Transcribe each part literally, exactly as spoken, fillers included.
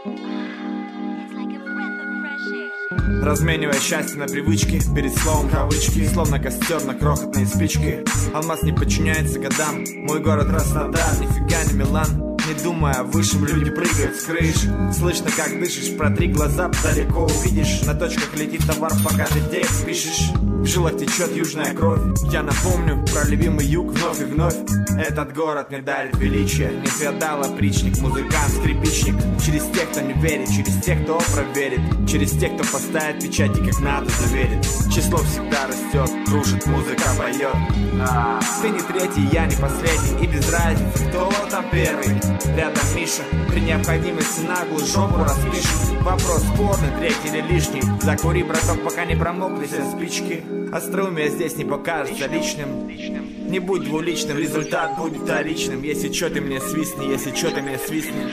Разменивая счастье на привычки, перед словом кавычки, словно костер на крохотные спички. Алмаз не подчиняется годам, мой город Краснодар, нифига не Милан. Не думая о высшем, люди прыгают с крыш. Слышно, как дышишь, протри глаза, далеко увидишь. На точках летит товар, пока ты текст пишешь. В жилах течет южная кровь. Я напомню про любимый юг вновь и вновь. Этот город мне дарит величие. Не феодал, а причник, музыкант, скрипичник. Через тех, кто не верит, через тех, кто проверит. Через тех, кто поставит печати, как надо, заверит. Число всегда растет, кружит, музыка поет. Ты не третий, я не последний. И без разницы, кто там первый. Рядом Миша, при необходимости наглую жопу распишет. Вопрос спорный, третий или лишний. Закури, браток, пока не промокли все спички. Остроумие здесь не покажется личным. Не будь двуличным, результат будет вторичным. Если чё, ты мне свистни, если чё, ты мне свистни.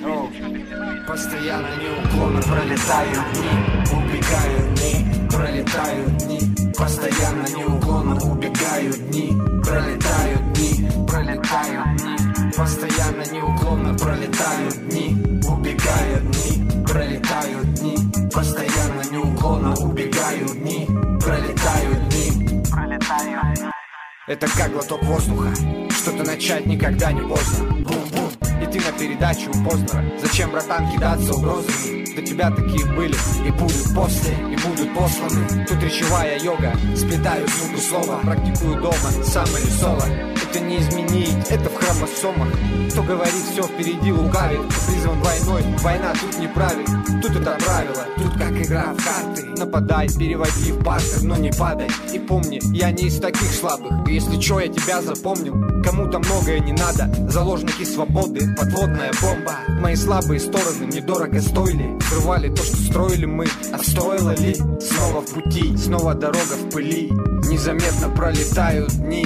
Постоянно неуклонно пролетают дни, убегают дни, пролетают дни. Постоянно неуклонно убегают дни, пролетают дни, пролетают дни. Постоянно неуклонно пролетают дни, убегают дни, пролетают дни. Постоянно неуклонно убегают дни, пролетают дни, пролетают дни. Это как глоток воздуха, что-то начать никогда не поздно. Бум-бум, и ты на передачу поздно. Зачем, братан, кидаться угрозами? До тебя такие были и будут после, и будут посланы. Тут речевая йога, сплетаю звуки слова. Практикую дома, сам или соло. Это не изменить, это в хромосомах. Кто говорит, все впереди лукавит, призван войной, война тут не правит. Тут это правило, тут как игра в карты. Нападай, переводи в пастор, но не падай. И помни, я не из таких слабых. Если чё, я тебя запомнил. Кому-то многое не надо, заложники свободы, подводная бомба. Мои слабые стороны мне дорого стоили. Срывали то, что строили мы, а стоило ли? Снова в пути, снова дорога в пыли. Незаметно пролетают дни,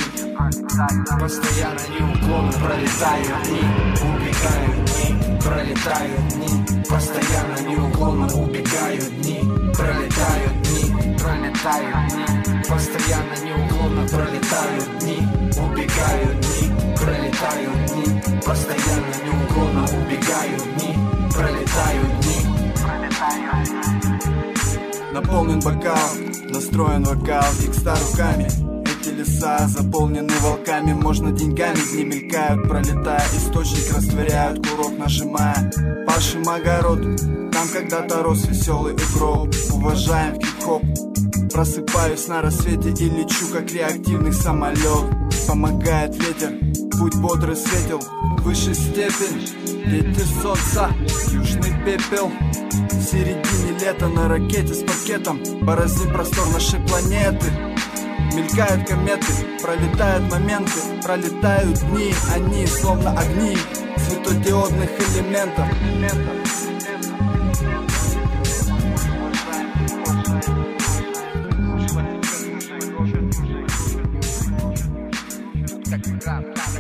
постоянно неуклонно пролетают дни, убегают дни, пролетают дни. Постоянно неуклонно убегают дни, пролетают дни, пролетают дни. Постоянно неуклонно пролетают дни, убегают дни, пролетают дни. Постоянно неуклонно убегают дни, пролетают дни, пролетают дни. Наполнен бокал, настроен вокал, текста руками. Эти леса заполнены волками, можно деньгами, дни мелькают, пролетая, источник растворяют, курок нажимая. Пашем огород, там когда-то рос веселый укроп. Уважаем хип-хоп, просыпаюсь на рассвете и лечу, как реактивный самолет. Помогает ветер, путь бодрый светил, высшей степень. Дети солнца, южный пепел. В середине лета на ракете с пакетом бороздим простор нашей планеты. Мелькают кометы, пролетают моменты, пролетают дни, они словно огни светодиодных элементов. так игра в карты.